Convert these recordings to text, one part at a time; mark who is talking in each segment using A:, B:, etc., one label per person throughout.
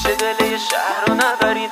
A: میشه دل یه شهر رو نبرین.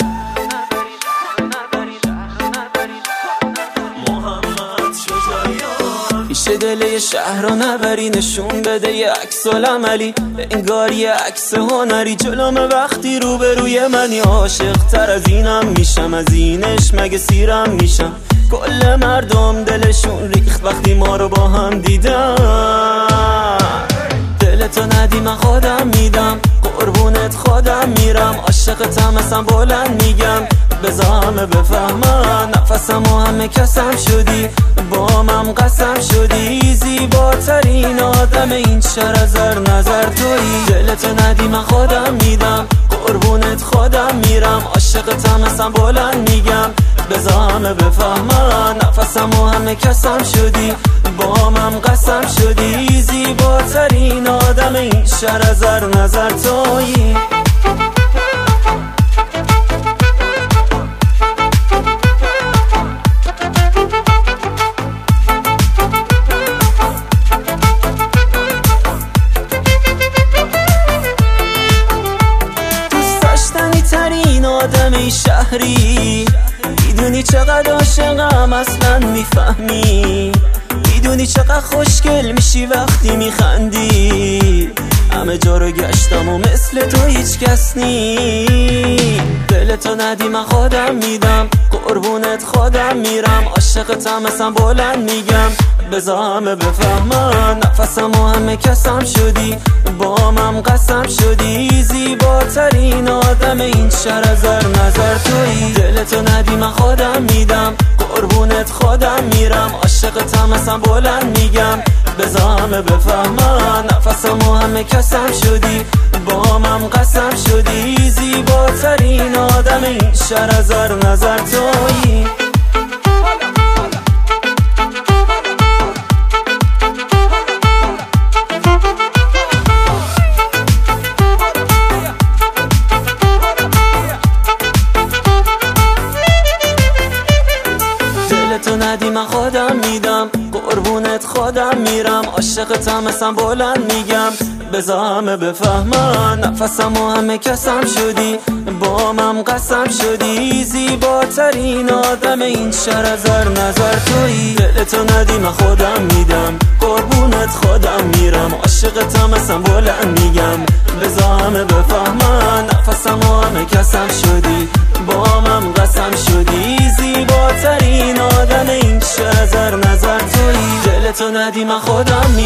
A: میشه دل یه شهر رو نبری، نشون بده یه عکس العملی، انگار یه عکس هنری جلوم وقتی روبروی منی. عاشق تر از اینم میشم، از اینش مگه سیرم میشم. کل مردم دلشون ریخت وقتی ما رو با هم دیدم. دلتو ندی من خودم میدم، قربونت خودم میرم. عاشقتم اصلا بلند میگم، بذار همه بفهمن. نفسم و همه کسم شدی، با من قسم شدی. زیباترین آدم این شهر از هر نظر تویی. دلتو ندی من خودم میدم، قربونت خودم میرم. عاشقتم اصلا بلند میگم، بذار همه بفهمن. نفسم و همه کسم شدی، با من قسم شدی. زیباترین آدم این شهر از هر نظر تویی. آدم ای شهری، میدونی چقدر عاشقم اصلا میفهمی. میدونی چقدر خوشگل میشی وقتی میخندی. همه جا رو گشتم و مثل تو هیچ کس نی. دلتو ندی من خودم میدم، قربونت خودم میرم. عاشقتم اصلا بلند میگم، بذار همه بفهمن. نفسم و همه کسم شدی، با من قسم شدی. زیباترین آدم این شهر از هر نظر تویی. دلتو ندی من خودم میدم، قربونت خودم میرم. عاشقتم اصلا بلند میگم، بذار همه بفهمن. نفسم و همه کسم شدی، با من قسم شدی. زیباترین آدم این شهر از هر نظر تویی. دلتو ندی من خودم میدم، قربونت خودم میرم. عاشقتم اصلا بلند میگم، بذار همه بفهمن. نفسم و همه کسم شدی، با من قسم شدی. زیباترین آدم این شهر از هر نظر تویی. دلتو ندی من خودم میدم، قربونت خودم میرم. عاشقتم اصلا بلند میگم، بذار همه بفهمن. نفسم و همه کسم شدی، با من قسم شدی. زیباترین آدم این شهر از هر نظر تویی. دلتو ندی من خودم